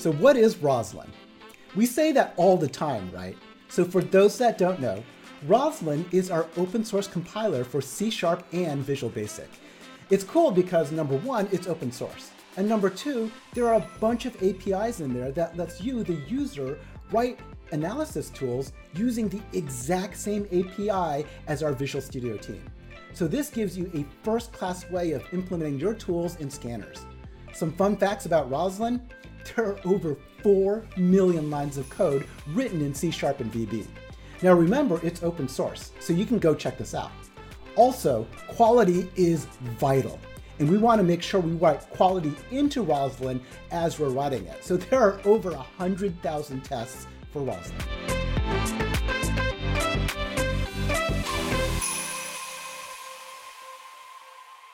So what is Roslyn? We say that all the time, right? So for those that don't know, Roslyn is our open source compiler for C# and Visual Basic. It's cool because number one, it's open source. And number two, there are a bunch of APIs in there that lets you, the user, write analysis tools using the exact same API as our Visual Studio team. So this gives you a first-class way of implementing your tools in scanners. Some fun facts about Roslyn: there are over 4 million lines of code written in C# and VB. Now remember, it's open source, so you can go check this out. Also, quality is vital, and we want to make sure we write quality into Roslyn as we're writing it. So there are over 100,000 tests for Roslyn.